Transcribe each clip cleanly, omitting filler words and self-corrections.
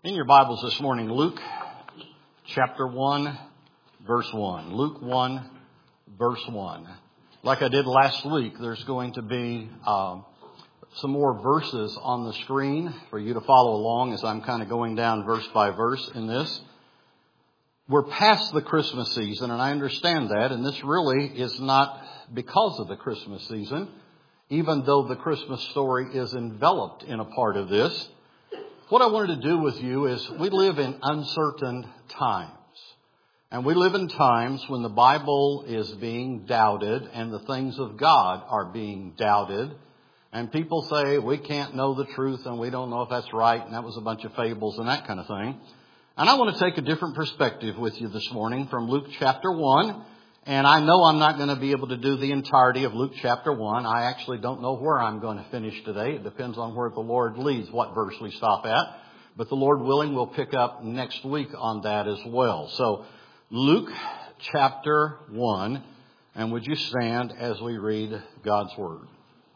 In your Bibles this morning, Luke chapter 1, verse 1. Luke 1, verse 1. Like I did last week, there's going to be some more verses on the screen for you to follow along as I'm kind of going down verse by verse in this. We're past the Christmas season, and I understand that, and this really is not because of the Christmas season, even though the Christmas story is enveloped in a part of this. What I wanted to do with you is we live in uncertain times. And we live in times when the Bible is being doubted and the things of God are being doubted. And people say we can't know the truth and we don't know if that's right. And that was a bunch of fables and that kind of thing. And I want to take a different perspective with you this morning from Luke chapter 1. And I know I'm not going to be able to do the entirety of Luke chapter 1. I actually don't know where I'm going to finish today. It depends on where the Lord leads, what verse we stop at. But the Lord willing, we'll pick up next week on that as well. So Luke chapter 1, and would you stand as we read God's Word?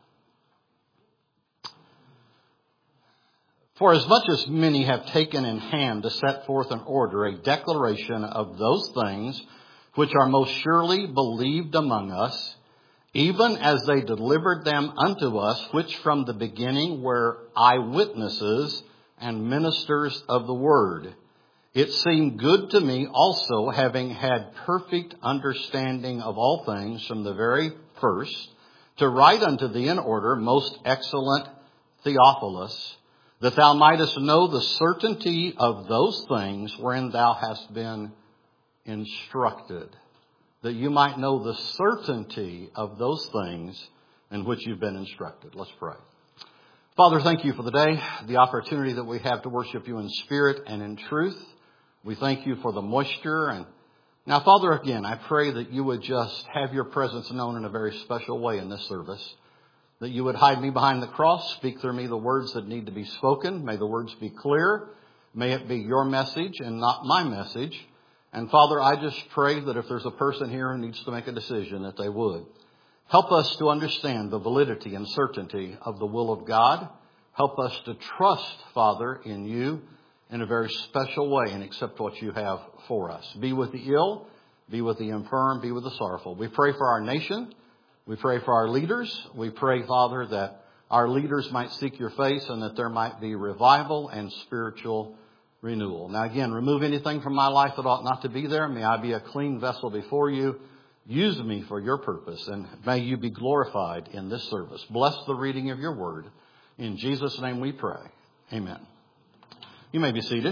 For as much as many have taken in hand to set forth in order a declaration of those things which are most surely believed among us, even as they delivered them unto us, which from the beginning were eyewitnesses and ministers of the word. It seemed good to me also, having had perfect understanding of all things from the very first, to write unto thee in order, most excellent Theophilus, that thou mightest know the certainty of those things wherein thou hast been instructed, that you might know the certainty of those things in which you've been instructed. Let's pray. Father, thank you for the day, the opportunity that we have to worship you in spirit and in truth. We thank you for the moisture. And now, Father, again, I pray that you would just have your presence known in a very special way in this service, that you would hide me behind the cross, speak through me the words that need to be spoken. May the words be clear. May it be your message and not my message. And Father, I just pray that if there's a person here who needs to make a decision, that they would. Help us to understand the validity and certainty of the will of God. Help us to trust, Father, in you in a very special way and accept what you have for us. Be with the ill, be with the infirm, be with the sorrowful. We pray for our nation. We pray for our leaders. We pray, Father, that our leaders might seek your face and that there might be revival and spiritual renewal. Now again, remove anything from my life that ought not to be there. May I be a clean vessel before you. Use me for your purpose, and may you be glorified in this service. Bless the reading of your word. In Jesus' name we pray. Amen. You may be seated.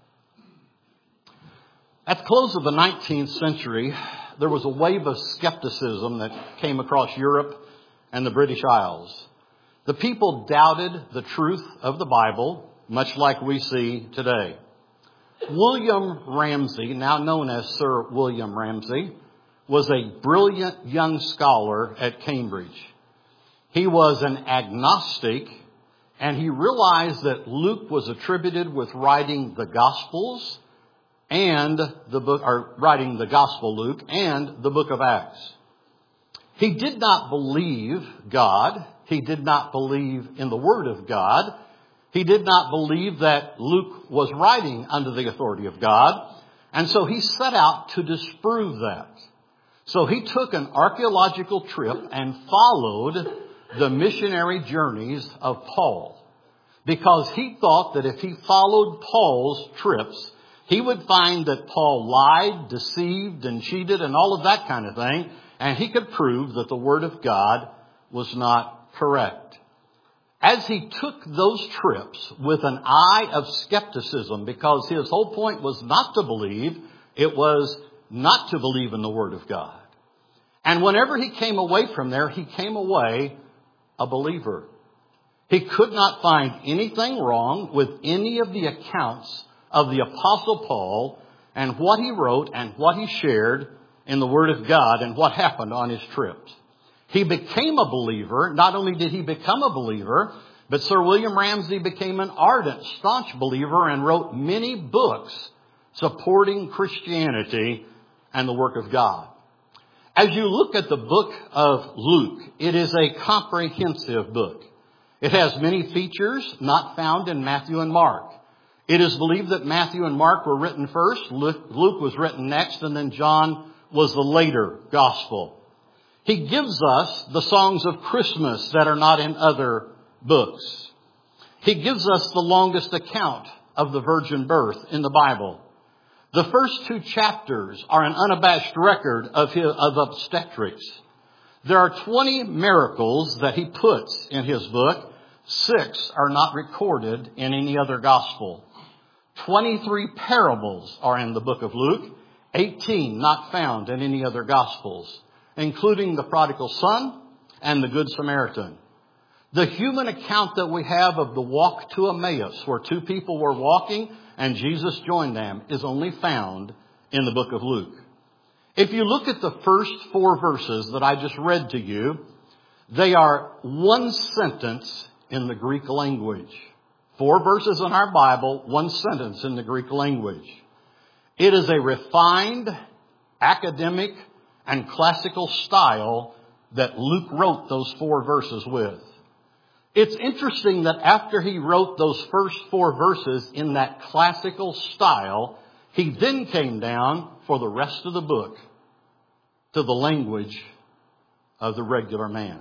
At the close of the 19th century, there was a wave of skepticism that came across Europe and the British Isles. The people doubted the truth of the Bible, much like we see today. William Ramsay, now known as Sir William Ramsay, was a brilliant young scholar at Cambridge. He was an agnostic, and he realized that Luke was attributed with writing the Gospels and writing the Gospel Luke and the book of Acts. He did not believe God. He did not believe in the Word of God. He did not believe that Luke was writing under the authority of God. And so he set out to disprove that. So he took an archaeological trip and followed the missionary journeys of Paul, because he thought that if he followed Paul's trips, he would find that Paul lied, deceived, and cheated and all of that kind of thing. And he could prove that the Word of God was not correct. As he took those trips with an eye of skepticism, because his whole point was not to believe, it was not to believe in the Word of God. And whenever he came away from there, he came away a believer. He could not find anything wrong with any of the accounts of the Apostle Paul and what he wrote and what he shared in the Word of God and what happened on his trips. He became a believer. Not only did he become a believer, but Sir William Ramsay became an ardent, staunch believer and wrote many books supporting Christianity and the work of God. As you look at the book of Luke, it is a comprehensive book. It has many features not found in Matthew and Mark. It is believed that Matthew and Mark were written first, Luke was written next, and then John was the later gospel. He gives us the songs of Christmas that are not in other books. He gives us the longest account of the virgin birth in the Bible. The first 2 chapters are an unabashed record of obstetrics. There are 20 miracles that he puts in his book. 6 are not recorded in any other gospel. 23 parables are in the book of Luke. 18 not found in any other gospels, including the prodigal son and the good Samaritan. The human account that we have of the walk to Emmaus, where 2 people were walking and Jesus joined them, is only found in the book of Luke. If you look at the first 4 verses that I just read to you, they are 1 sentence in the Greek language. 4 verses in our Bible, 1 sentence in the Greek language. It is a refined, academic, and classical style that Luke wrote those 4 verses with. It's interesting that after he wrote those first 4 verses in that classical style, he then came down for the rest of the book to the language of the regular man.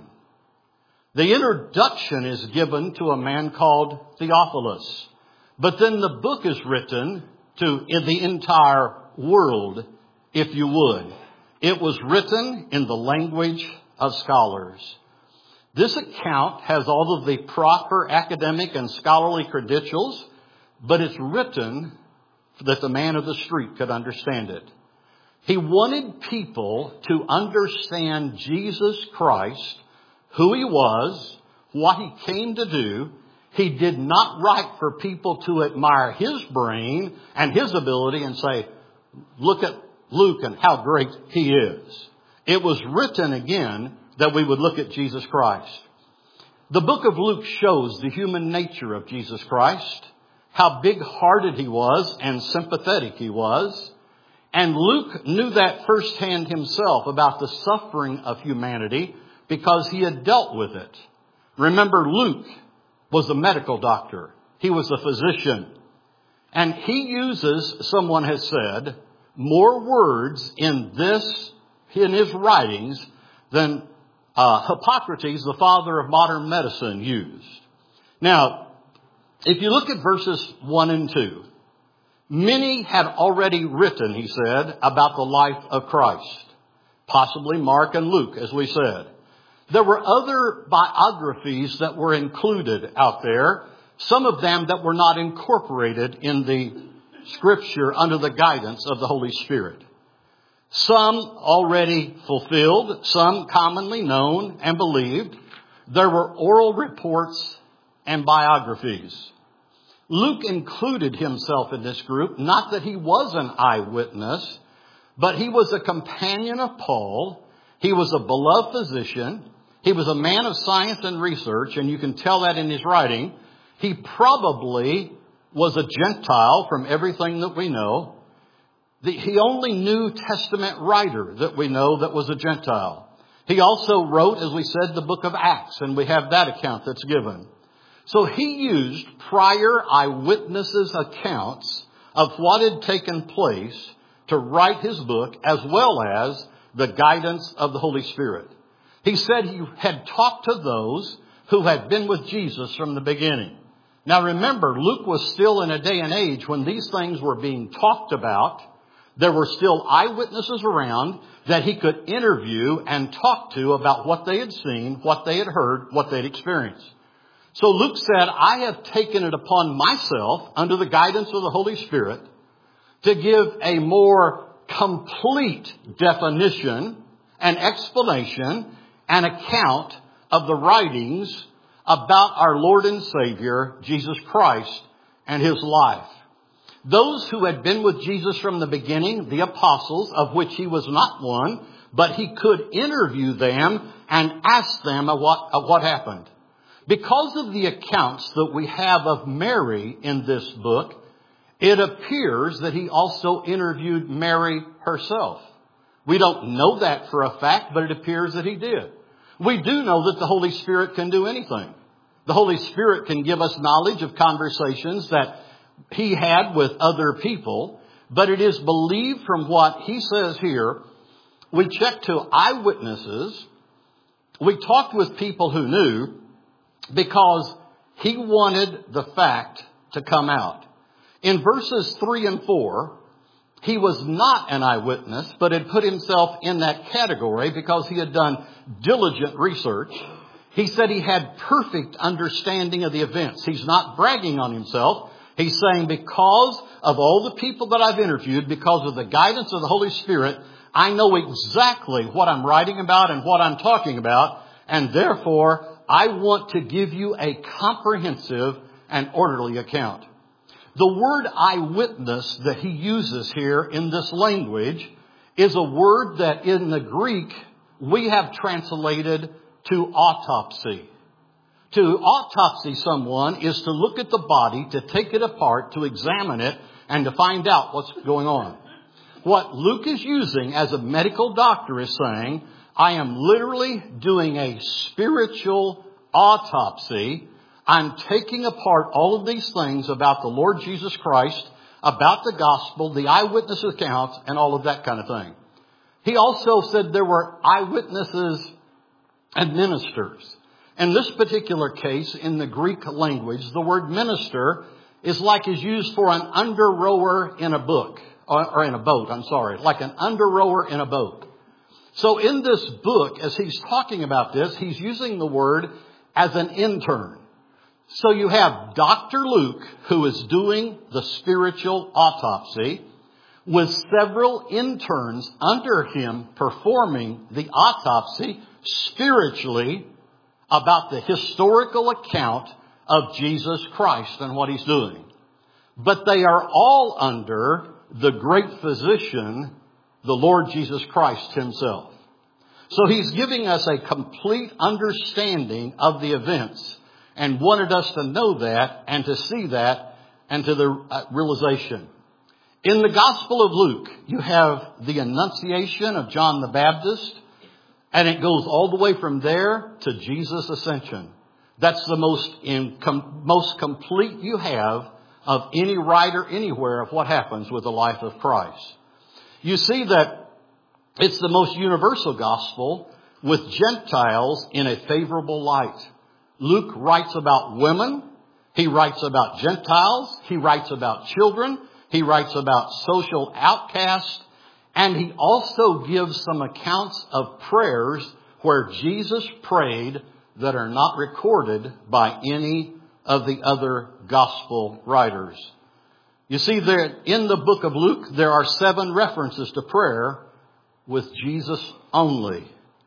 The introduction is given to a man called Theophilus, but then the book is written to the entire world, if you would. It was written in the language of scholars. This account has all of the proper academic and scholarly credentials, but it's written that the man of the street could understand it. He wanted people to understand Jesus Christ, who he was, what he came to do. He did not write for people to admire his brain and his ability and say, look at Luke and how great he is. It was written again that we would look at Jesus Christ. The book of Luke shows the human nature of Jesus Christ, how big-hearted he was and sympathetic he was. And Luke knew that firsthand himself about the suffering of humanity because he had dealt with it. Remember, Luke was a medical doctor. He was a physician. And he uses, someone has said, more words in his writings than Hippocrates, the father of modern medicine, used. Now, if you look at verses 1 and 2, many had already written, he said, about the life of Christ. Possibly Mark and Luke, as we said. There were other biographies that were included out there, some of them that were not incorporated in the Scripture under the guidance of the Holy Spirit. Some already fulfilled, some commonly known and believed. There were oral reports and biographies. Luke included himself in this group, not that he was an eyewitness, but he was a companion of Paul. He was a beloved physician. He was a man of science and research, and you can tell that in his writing. He probably was a Gentile from everything that we know. He only New Testament writer that we know that was a Gentile. He also wrote, as we said, the book of Acts, and we have that account that's given. So he used prior eyewitnesses' accounts of what had taken place to write his book, as well as the guidance of the Holy Spirit. He said he had talked to those who had been with Jesus from the beginning. Now remember, Luke was still in a day and age when these things were being talked about. There were still eyewitnesses around that he could interview and talk to about what they had seen, what they had heard, what they'd experienced. So Luke said, I have taken it upon myself, under the guidance of the Holy Spirit, to give a more complete definition and explanation and account of the writings about our Lord and Savior, Jesus Christ, and his life. Those who had been with Jesus from the beginning, the apostles, of which he was not one, but he could interview them and ask them of what happened. Because of the accounts that we have of Mary in this book, it appears that he also interviewed Mary herself. We don't know that for a fact, but it appears that he did. We do know that the Holy Spirit can do anything. The Holy Spirit can give us knowledge of conversations that he had with other people, but it is believed from what he says here. We checked to eyewitnesses. We talked with people who knew, because he wanted the fact to come out. In verses 3 and 4, he was not an eyewitness, but had put himself in that category because he had done diligent research. He said he had perfect understanding of the events. He's not bragging on himself. He's saying, because of all the people that I've interviewed, because of the guidance of the Holy Spirit, I know exactly what I'm writing about and what I'm talking about. And therefore, I want to give you a comprehensive and orderly account. The word eyewitness that he uses here in this language is a word that in the Greek we have translated to autopsy. To autopsy someone is to look at the body, to take it apart, to examine it, and to find out what's going on. What Luke is using as a medical doctor is saying, I am literally doing a spiritual autopsy. I'm taking apart all of these things about the Lord Jesus Christ, about the gospel, the eyewitness accounts, and all of that kind of thing. He also said there were eyewitnesses and ministers. In this particular case, in the Greek language, the word minister is used for an under rower in a boat, like an under rower in a boat. So in this book, as he's talking about this, he's using the word as an intern. So you have Dr. Luke, who is doing the spiritual autopsy, with several interns under him performing the autopsy spiritually about the historical account of Jesus Christ and what he's doing. But they are all under the great physician, the Lord Jesus Christ himself. So he's giving us a complete understanding of the events and wanted us to know that and to see that and to the realization. In the Gospel of Luke, you have the Annunciation of John the Baptist, and it goes all the way from there to Jesus' ascension. That's the most complete you have of any writer anywhere of what happens with the life of Christ. You see that it's the most universal gospel with Gentiles in a favorable light. Luke writes about women. He writes about Gentiles. He writes about children. He writes about social outcasts. And he also gives some accounts of prayers where Jesus prayed that are not recorded by any of the other gospel writers. You see, there in the book of Luke, there are 7 references to prayer with Jesus only.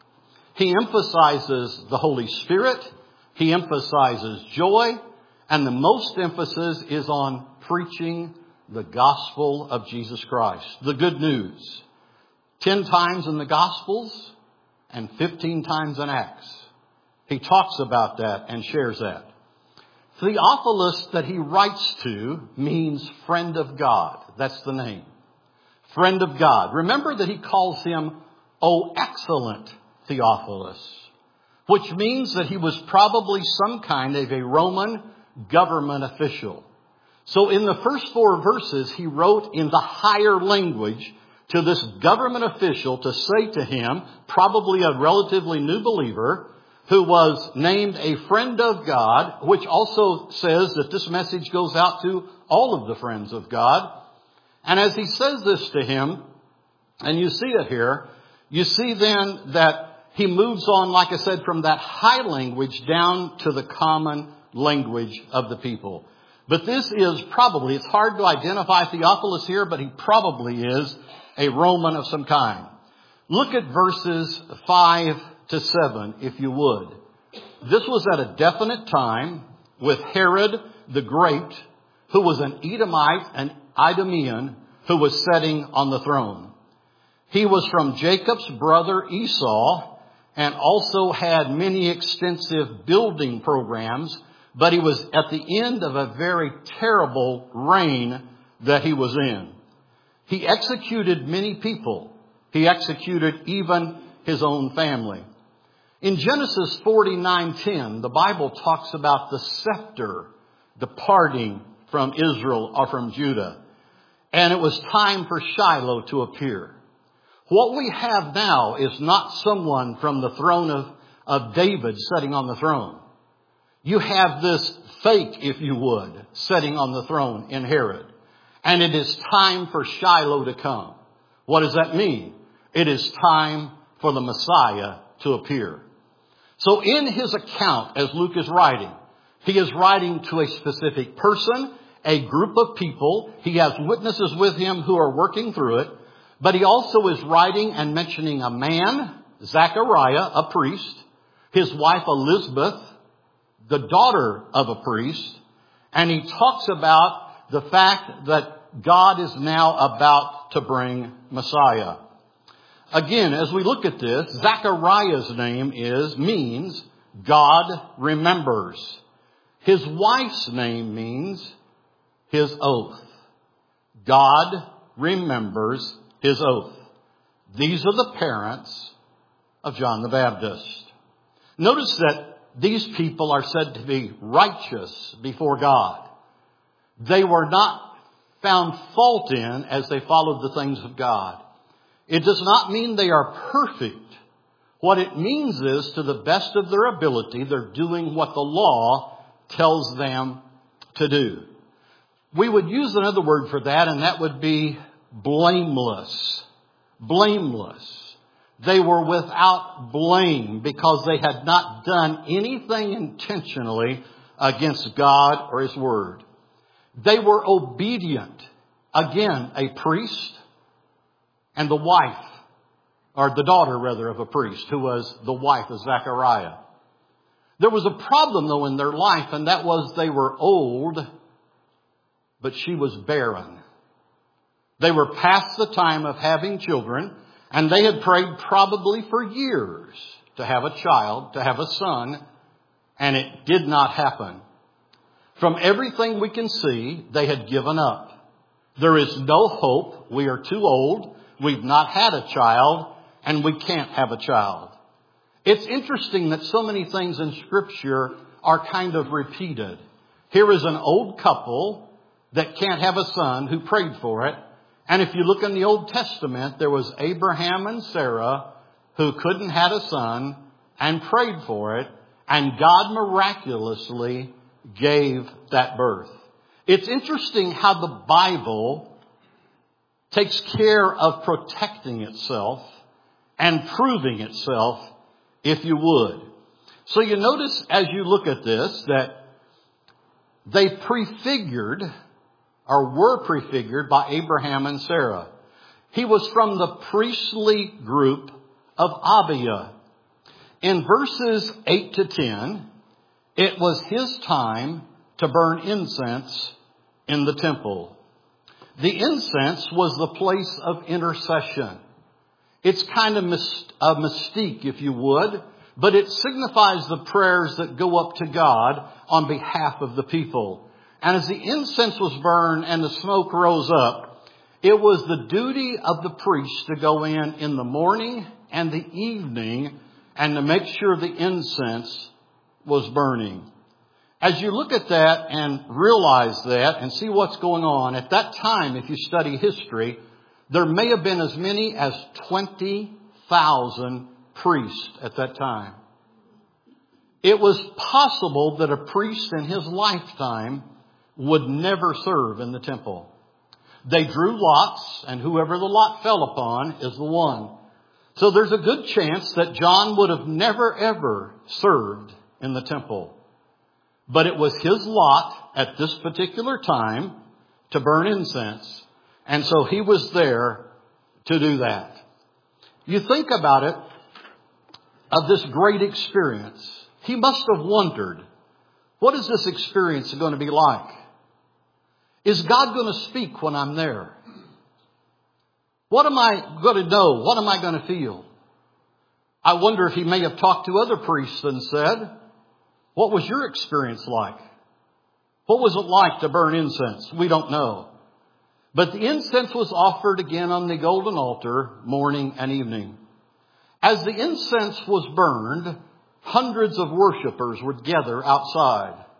He emphasizes the Holy Spirit. He emphasizes joy. And the most emphasis is on preaching the gospel of Jesus Christ, the good news. 10 times in the Gospels and 15 times in Acts. He talks about that and shares that. Theophilus that he writes to means friend of God. That's the name. Friend of God. Remember that he calls him, O excellent Theophilus, which means that he was probably some kind of a Roman government official. So in the first 4 verses, he wrote in the higher language to this government official to say to him, probably a relatively new believer, who was named a friend of God, which also says that this message goes out to all of the friends of God. And as he says this to him, and you see it here, you see then that he moves on, like I said, from that high language down to the common language of the people. But this is probably, it's hard to identify Theophilus here, but he probably is a Roman of some kind. Look at verses 5 to 7, if you would. This was at a definite time with Herod the Great, who was an Edomite, an Idumean, who was sitting on the throne. He was from Jacob's brother Esau and also had many extensive building programs, but he was at the end of a very terrible reign that he was in. He executed many people. He executed even his own family. In Genesis 49:10, the Bible talks about the scepter departing from Israel or from Judah. And it was time for Shiloh to appear. What we have now is not someone from the throne of David sitting on the throne. You have this fake, if you would, sitting on the throne in Herod. And it is time for Shiloh to come. What does that mean? It is time for the Messiah to appear. So in his account, as Luke is writing, he is writing to a specific person, a group of people. He has witnesses with him who are working through it. But he also is writing and mentioning a man, Zechariah, a priest, his wife Elizabeth, the daughter of a priest. And he talks about the fact that God is now about to bring Messiah. Again, as we look at this, Zechariah's name means God remembers. His wife's name means his oath. God remembers his oath. These are the parents of John the Baptist. Notice that these people are said to be righteous before God. They were not found fault in as they followed the things of God. It does not mean they are perfect. What it means is, to the best of their ability, they're doing what the law tells them to do. We would use another word for that, and that would be blameless. Blameless. They were without blame because they had not done anything intentionally against God or His Word. They were obedient. Again, a priest and the wife, or the daughter rather of a priest, who was the wife of Zechariah. There was a problem though in their life, and that was they were old, but she was barren. They were past the time of having children, and they had prayed probably for years to have a child, to have a son, and it did not happen. From everything we can see, they had given up. There is no hope. We are too old. We've not had a child, and we can't have a child. It's interesting that so many things in Scripture are kind of repeated. Here is an old couple that can't have a son who prayed for it. And if you look in the Old Testament, there was Abraham and Sarah who couldn't have a son and prayed for it. And God miraculously gave that birth. It's interesting how the Bible takes care of protecting itself and proving itself, if you would. So you notice as you look at this that they prefigured or were prefigured by Abraham and Sarah. He was from the priestly group of Abia. In verses 8 to 10, it was his time to burn incense in the temple. The incense was the place of intercession. It's kind of a mystique, if you would, but it signifies the prayers that go up to God on behalf of the people. And as the incense was burned and the smoke rose up, it was the duty of the priest to go in the morning and the evening and to make sure the incense was burning. As you look at that and realize that and see what's going on, at that time, if you study history, there may have been as many as 20,000 priests at that time. It was possible that a priest in his lifetime would never serve in the temple. They drew lots, and whoever the lot fell upon is the one. So there's a good chance that John would have never ever served in the temple. But it was his lot at this particular time to burn incense. And so he was there to do that. You think about it, of this great experience. He must have wondered, what is this experience going to be like? Is God going to speak when I'm there? What am I going to know? What am I going to feel? I wonder if he may have talked to other priests and said, what was your experience like? What was it like to burn incense? We don't know. But the incense was offered again on the golden altar morning and evening. As the incense was burned, hundreds of worshipers would gather outside.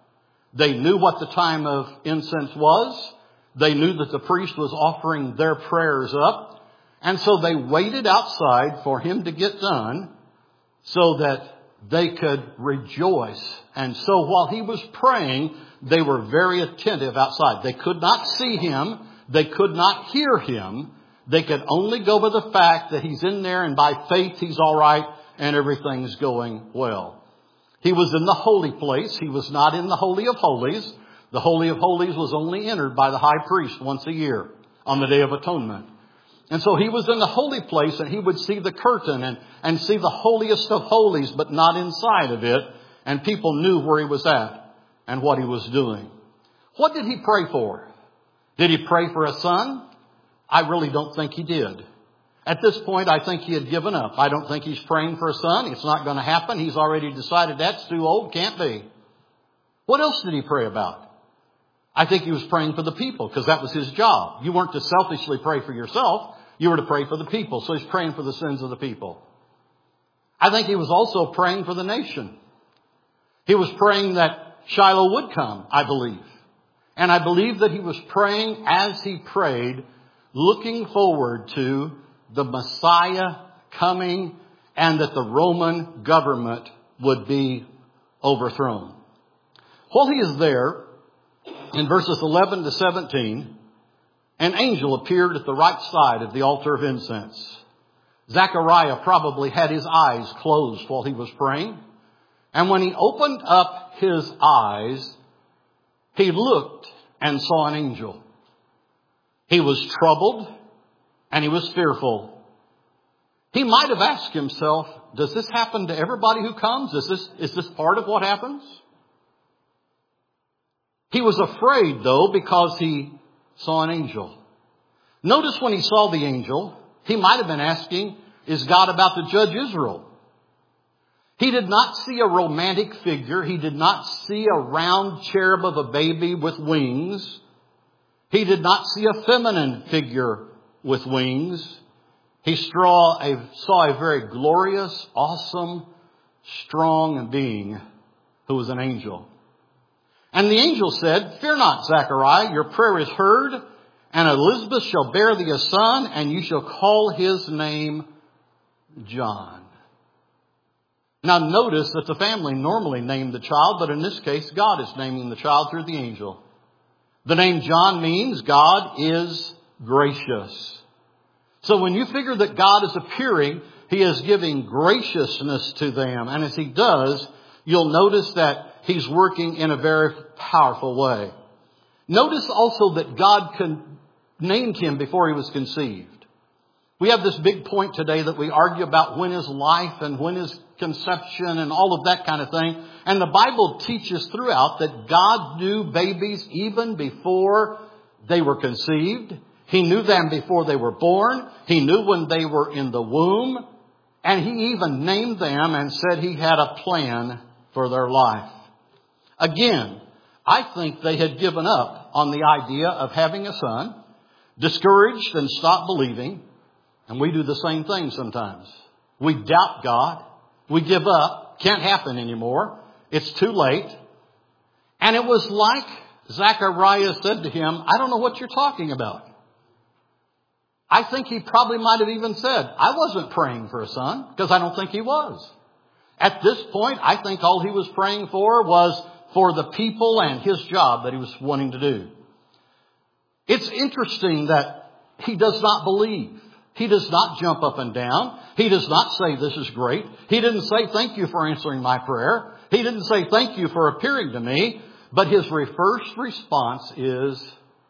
They knew what the time of incense was. They knew that the priest was offering their prayers up. And so they waited outside for him to get done so that they could rejoice. And so while he was praying, they were very attentive outside. They could not see him. They could not hear him. They could only go by the fact that he's in there and by faith he's all right and everything's going well. He was in the holy place. He was not in the Holy of Holies. The Holy of Holies was only entered by the high priest once a year on the Day of Atonement. And so he was in the holy place and he would see the curtain and see the holiest of holies, but not inside of it. And people knew where he was at and what he was doing. What did he pray for? Did he pray for a son? I really don't think he did. At this point, I think he had given up. I don't think he's praying for a son. It's not going to happen. He's already decided that's too old. Can't be. What else did he pray about? I think he was praying for the people because that was his job. You weren't to selfishly pray for yourself. You were to pray for the people. So he's praying for the sins of the people. I think he was also praying for the nation. He was praying that Shiloh would come, I believe. And I believe that he was praying as he prayed, looking forward to the Messiah coming and that the Roman government would be overthrown. While he is there, in verses 11 to 17, an angel appeared at the right side of the altar of incense. Zechariah probably had his eyes closed while he was praying. And when he opened up his eyes, he looked and saw an angel. He was troubled and he was fearful. He might have asked himself, does this happen to everybody who comes? Is this part of what happens? He was afraid, though, because he saw an angel. Notice when he saw the angel, he might have been asking, is God about to judge Israel? He did not see a romantic figure. He did not see a round cherub of a baby with wings. He did not see a feminine figure with wings. He saw a very glorious, awesome, strong being who was an angel. And the angel said, fear not, Zechariah, your prayer is heard, and Elizabeth shall bear thee a son, and you shall call his name John. Now notice that the family normally named the child, but in this case, God is naming the child through the angel. The name John means God is gracious. So when you figure that God is appearing, he is giving graciousness to them. And as he does, you'll notice that he's working in a very powerful way. Notice also that God named him before he was conceived. We have this big point today that we argue about when is life and when is conception and all of that kind of thing. And the Bible teaches throughout that God knew babies even before they were conceived. He knew them before they were born. He knew when they were in the womb. And he even named them and said he had a plan for their life. Again, I think they had given up on the idea of having a son, discouraged and stopped believing. And we do the same thing sometimes. We doubt God. We give up. Can't happen anymore. It's too late. And it was like Zechariah said to him, I don't know what you're talking about. I think he probably might have even said, I wasn't praying for a son, because I don't think he was. At this point, I think all he was praying for was for the people and his job that he was wanting to do. It's interesting that he does not believe. He does not jump up and down. He does not say, this is great. He didn't say, thank you for answering my prayer. He didn't say, thank you for appearing to me. But his first response is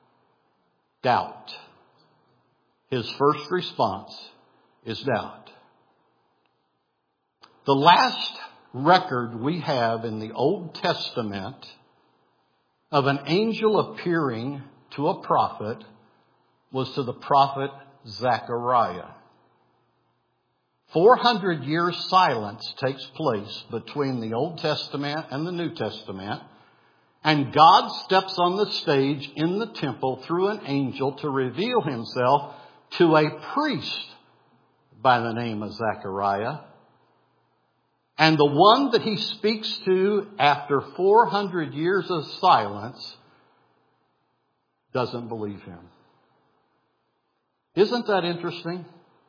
doubt. His first response is doubt. The last record we have in the Old Testament of an angel appearing to a prophet was to the prophet Zechariah. 400 years silence takes place between the Old Testament and the New Testament. And God steps on the stage in the temple through an angel to reveal himself to a priest by the name of Zechariah. And the one that he speaks to after 400 years of silence doesn't believe him. Isn't that interesting?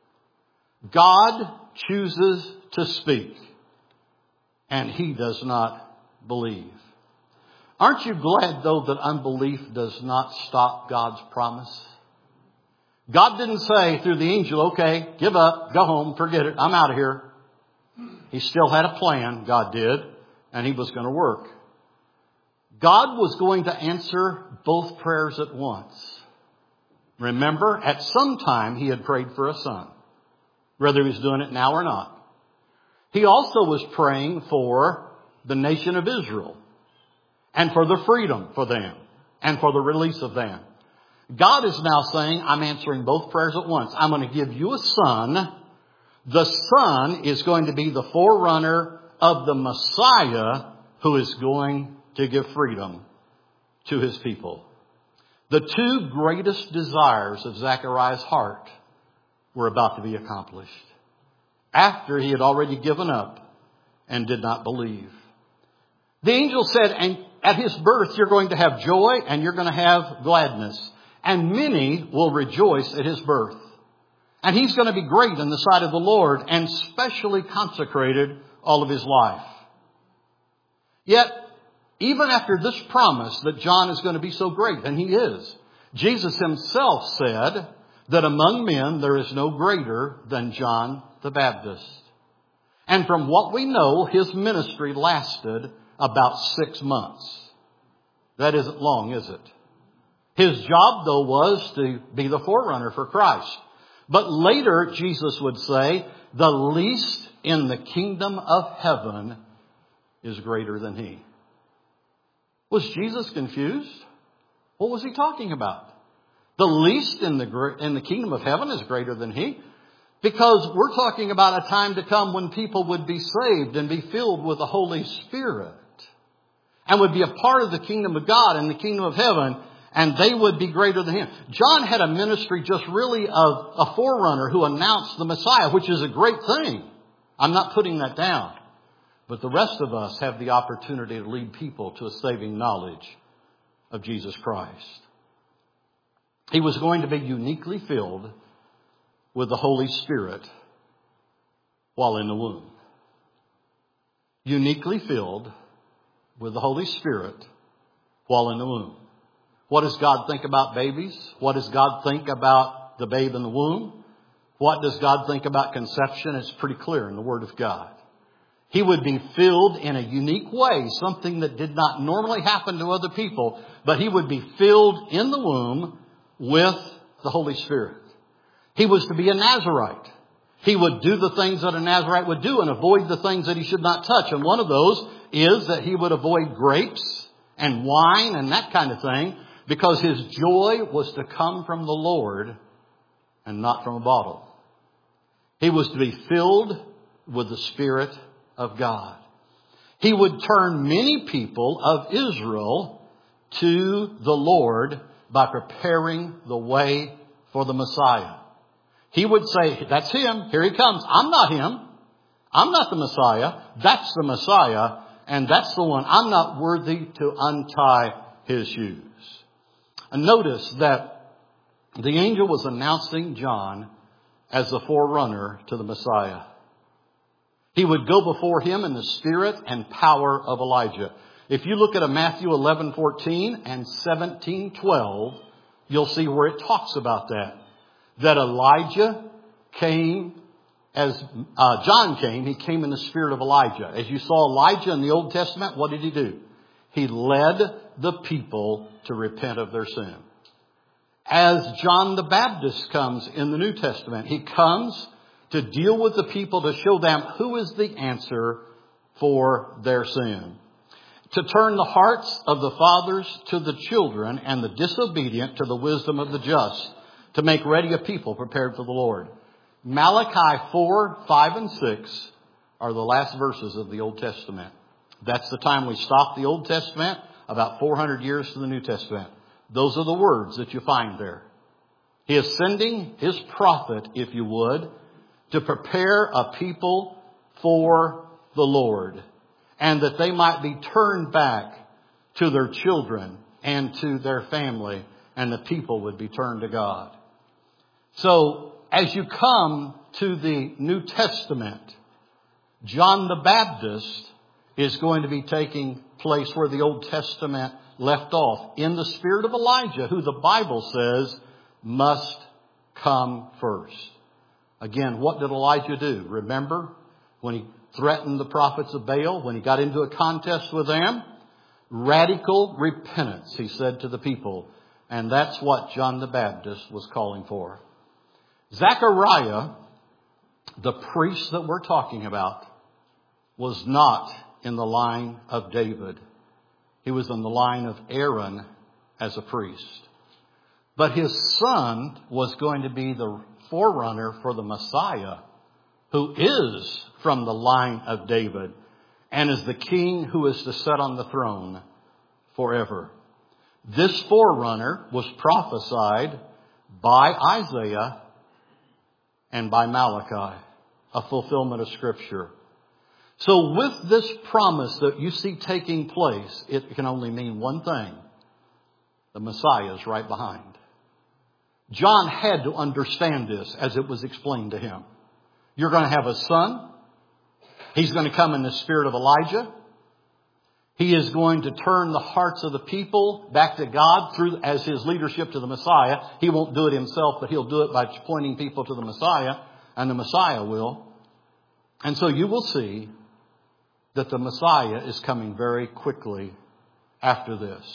God chooses to speak, and he does not believe. Aren't you glad, though, that unbelief does not stop God's promise? God didn't say through the angel, okay, give up, go home, forget it, I'm out of here. He still had a plan, God did, and he was going to work. God was going to answer both prayers at once. Remember, at some time he had prayed for a son, whether he was doing it now or not. He also was praying for the nation of Israel and for the freedom for them and for the release of them. God is now saying, I'm answering both prayers at once. I'm going to give you a son. The son is going to be the forerunner of the Messiah who is going to give freedom to his people. The two greatest desires of Zechariah's heart were about to be accomplished after he had already given up and did not believe. The angel said, and at his birth you're going to have joy and you're going to have gladness, and many will rejoice at his birth. And he's going to be great in the sight of the Lord and specially consecrated all of his life. Yet, even after this promise that John is going to be so great, and he is, Jesus himself said that among men there is no greater than John the Baptist. And from what we know, his ministry lasted about 6 months. That isn't long, is it? His job, though, was to be the forerunner for Christ. But later, Jesus would say, the least in the kingdom of heaven is greater than he. Was Jesus confused? What was he talking about? The least in the kingdom of heaven is greater than he. Because we're talking about a time to come when people would be saved and be filled with the Holy Spirit and would be a part of the kingdom of God and the kingdom of heaven, and they would be greater than him. John had a ministry just really of a forerunner who announced the Messiah, which is a great thing. I'm not putting that down. But the rest of us have the opportunity to lead people to a saving knowledge of Jesus Christ. He was going to be uniquely filled with the Holy Spirit while in the womb. Uniquely filled with the Holy Spirit while in the womb. What does God think about babies? What does God think about the babe in the womb? What does God think about conception? It's pretty clear in the Word of God. He would be filled in a unique way, something that did not normally happen to other people, but he would be filled in the womb with the Holy Spirit. He was to be a Nazirite. He would do the things that a Nazirite would do and avoid the things that he should not touch. And one of those is that he would avoid grapes and wine and that kind of thing, because his joy was to come from the Lord and not from a bottle. He was to be filled with the Spirit of God. He would turn many people of Israel to the Lord by preparing the way for the Messiah. He would say, that's him. Here he comes. I'm not him. I'm not the Messiah. That's the Messiah. And that's the one. I'm not worthy to untie his shoes. And notice that the angel was announcing John as the forerunner to the Messiah. He would go before him in the spirit and power of Elijah. If you look at Matthew 11:14 and 17:12, you'll see where it talks about that. That Elijah came as John came. He came in the spirit of Elijah. As you saw Elijah in the Old Testament, what did he do? He led the people to repent of their sin. As John the Baptist comes in the New Testament, he comes to deal with the people, to show them who is the answer for their sin. To turn the hearts of the fathers to the children and the disobedient to the wisdom of the just. To make ready a people prepared for the Lord. Malachi 4, 5, and 6 are the last verses of the Old Testament. That's the time we stop the Old Testament, about 400 years to the New Testament. Those are the words that you find there. He is sending his prophet, if you would, to prepare a people for the Lord, and that they might be turned back to their children and to their family, and the people would be turned to God. So, as you come to the New Testament, John the Baptist is going to be taking place where the Old Testament left off, in the spirit of Elijah, who the Bible says must come first. Again, what did Elijah do? Remember when he threatened the prophets of Baal, when he got into a contest with them? Radical repentance, he said to the people. And that's what John the Baptist was calling for. Zechariah, the priest that we're talking about, was not in the line of David. He was in the line of Aaron as a priest. But his son was going to be the forerunner for the Messiah, who is from the line of David and is the king who is to sit on the throne forever. This forerunner was prophesied by Isaiah and by Malachi, a fulfillment of Scripture. So with this promise that you see taking place, it can only mean one thing. The Messiah is right behind. John had to understand this as it was explained to him. You're going to have a son. He's going to come in the spirit of Elijah. He is going to turn the hearts of the people back to God through as his leadership to the Messiah. He won't do it himself, but he'll do it by pointing people to the Messiah, and the Messiah will. And so you will see that the Messiah is coming very quickly after this.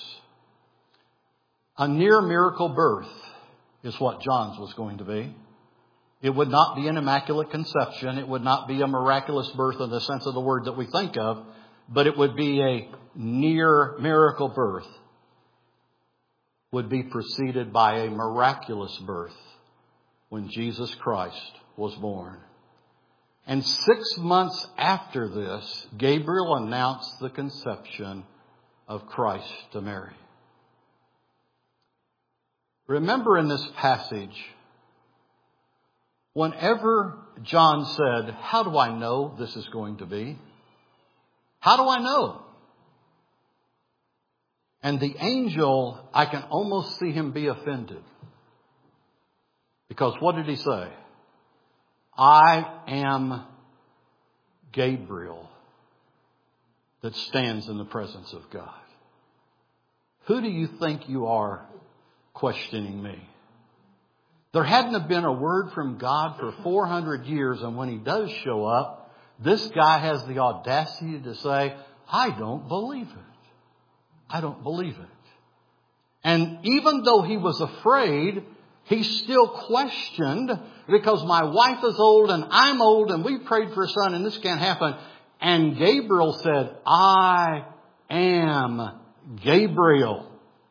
A near miracle birth is what John's was going to be. It would not be an immaculate conception. It would not be a miraculous birth in the sense of the word that we think of, but it would be a near miracle birth. Would be preceded by a miraculous birth when Jesus Christ was born. And 6 months after this, Gabriel announced the conception of Christ to Mary. Remember in this passage, whenever John said, "How do I know this is going to be? How do I know?" And the angel, I can almost see him be offended. Because what did he say? "I am Gabriel that stands in the presence of God." Who do you think you are questioning me? There hadn't have been a word from God for 400 years, and when he does show up, this guy has the audacity to say, "I don't believe it. I don't believe it." And even though he was afraid, he still questioned, because my wife is old and I'm old and we prayed for a son and this can't happen. And Gabriel said, "I am Gabriel."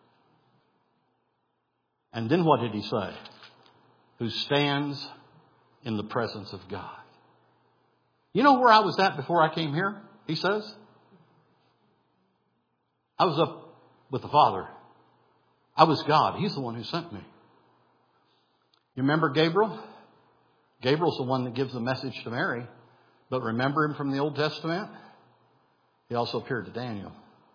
And then what did he say? Who stands in the presence of God. You know where I was at before I came here? He says. I was up with the Father. I was God. He's the one who sent me. You remember Gabriel? Gabriel's the one that gives the message to Mary. But remember him from the Old Testament? He also appeared to Daniel.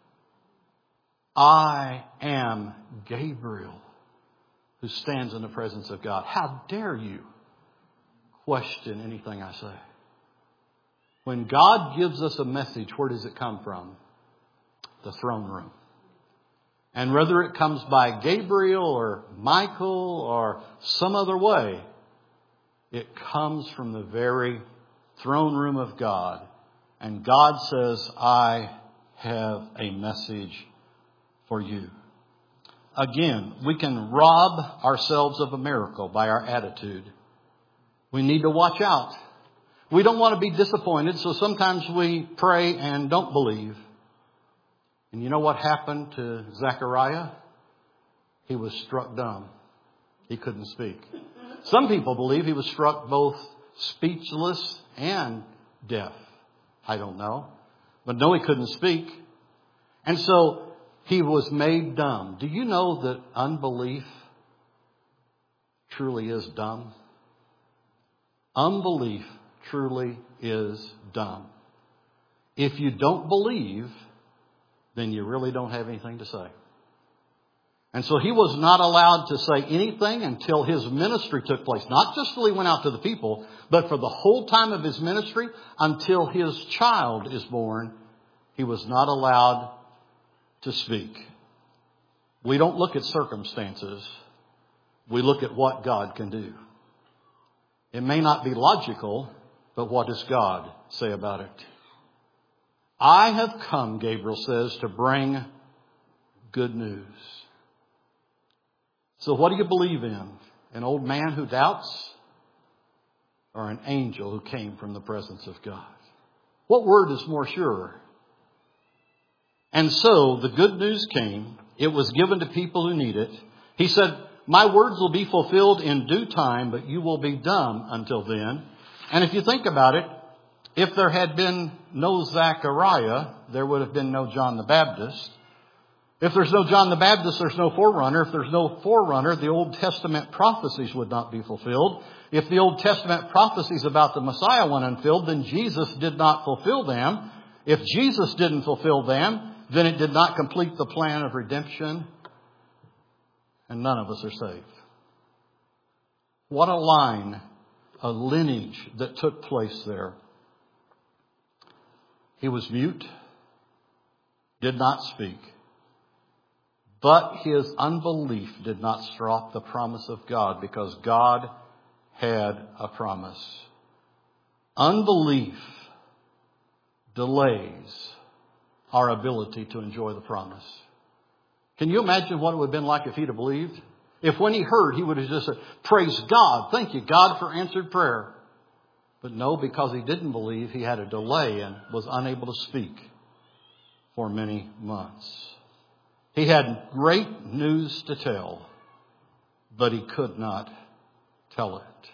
"I am Gabriel who stands in the presence of God." How dare you question anything I say? When God gives us a message, where does it come from? The throne room. And whether it comes by Gabriel or Michael or some other way, it comes from the very throne room of God. And God says, "I have a message for you." Again, we can rob ourselves of a miracle by our attitude. We need to watch out. We don't want to be disappointed, so sometimes we pray and don't believe. And you know what happened to Zechariah? He was struck dumb. He couldn't speak. Some people believe he was struck both speechless and deaf. I don't know. But no, he couldn't speak. And so he was made dumb. Do you know that unbelief truly is dumb? Unbelief truly is dumb. If you don't believe, then you really don't have anything to say. And so he was not allowed to say anything until his ministry took place. Not just till he went out to the people, but for the whole time of his ministry, until his child is born, he was not allowed to speak. We don't look at circumstances. We look at what God can do. It may not be logical, but what does God say about it? I have come, Gabriel says, to bring good news. So what do you believe in? An old man who doubts? Or an angel who came from the presence of God? What word is more sure? And so the good news came. It was given to people who need it. He said, my words will be fulfilled in due time, but you will be dumb until then. And if you think about it, if there had been no Zechariah, there would have been no John the Baptist. If there's no John the Baptist, there's no forerunner. If there's no forerunner, the Old Testament prophecies would not be fulfilled. If the Old Testament prophecies about the Messiah went unfulfilled, then Jesus did not fulfill them. If Jesus didn't fulfill them, then it did not complete the plan of redemption, and none of us are saved. What a line, a lineage that took place there. He was mute, did not speak, but his unbelief did not stop the promise of God, because God had a promise. Unbelief delays our ability to enjoy the promise. Can you imagine what it would have been like if he'd have believed? If when he heard, he would have just said, praise God. Thank you, God, for answered prayer. But no, because he didn't believe, he had a delay and was unable to speak for many months. He had great news to tell, but he could not tell it.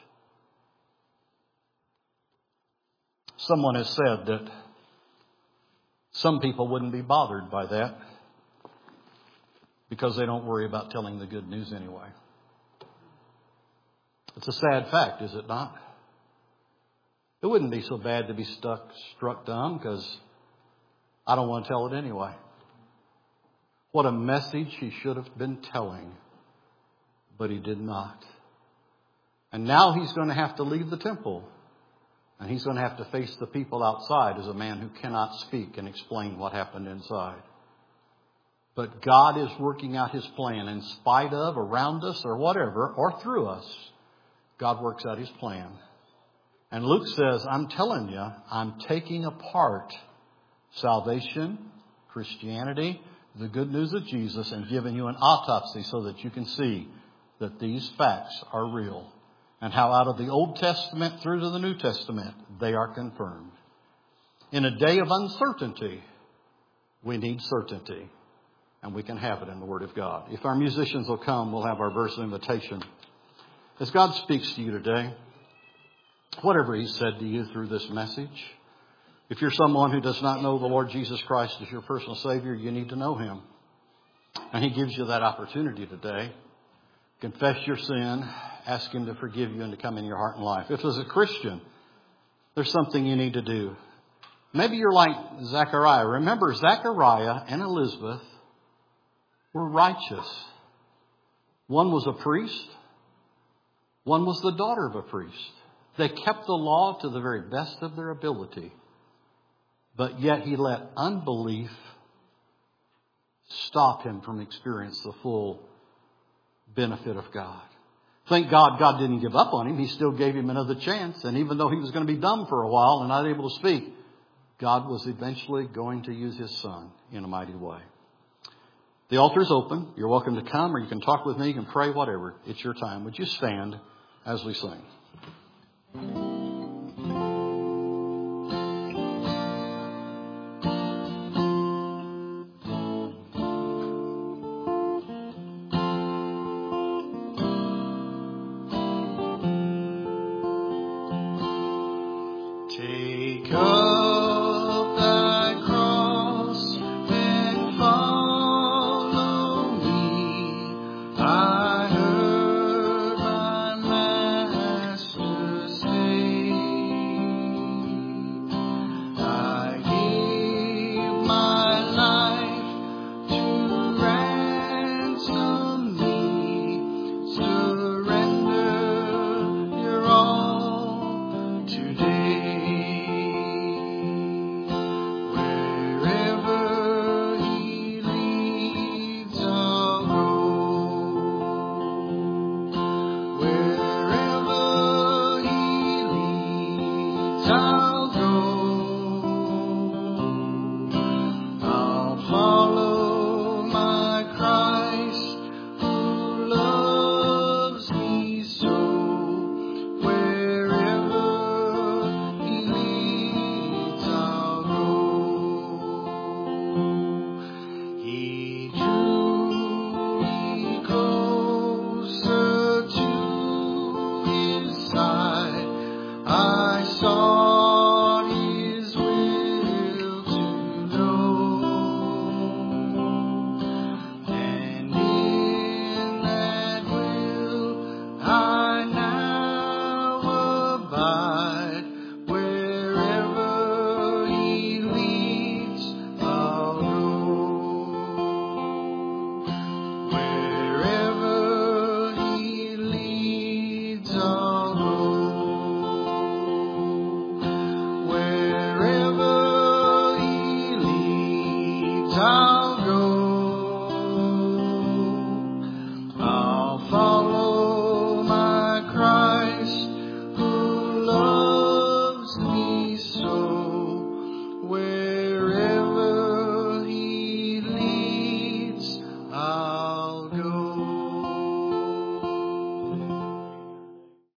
Someone has said that some people wouldn't be bothered by that because they don't worry about telling the good news anyway. It's a sad fact, is it not? It wouldn't be so bad to be struck dumb because I don't want to tell it anyway. What a message he should have been telling, but he did not. And now he's going to have to leave the temple. And he's going to have to face the people outside as a man who cannot speak and explain what happened inside. But God is working out his plan in spite of, around us, or whatever, or through us. God works out his plan. And Luke says, I'm telling you, I'm taking apart salvation, Christianity, the good news of Jesus, and giving you an autopsy so that you can see that these facts are real. And how out of the Old Testament through to the New Testament, they are confirmed. In a day of uncertainty, we need certainty. And we can have it in the Word of God. If our musicians will come, we'll have our verse of invitation. As God speaks to you today, whatever he said to you through this message, if you're someone who does not know the Lord Jesus Christ as your personal Savior, you need to know him. And he gives you that opportunity today. Confess your sin. Ask him to forgive you and to come in your heart and life. If as a Christian, there's something you need to do. Maybe you're like Zechariah. Remember, Zechariah and Elizabeth were righteous. One was a priest. One was the daughter of a priest. They kept the law to the very best of their ability. But yet he let unbelief stop him from experiencing the full benefit of God. Thank God, God didn't give up on him. He still gave him another chance. And even though he was going to be dumb for a while and not able to speak, God was eventually going to use his son in a mighty way. The altar is open. You're welcome to come, or you can talk with me. You can pray, whatever. It's your time. Would you stand as we sing? I heard my master say down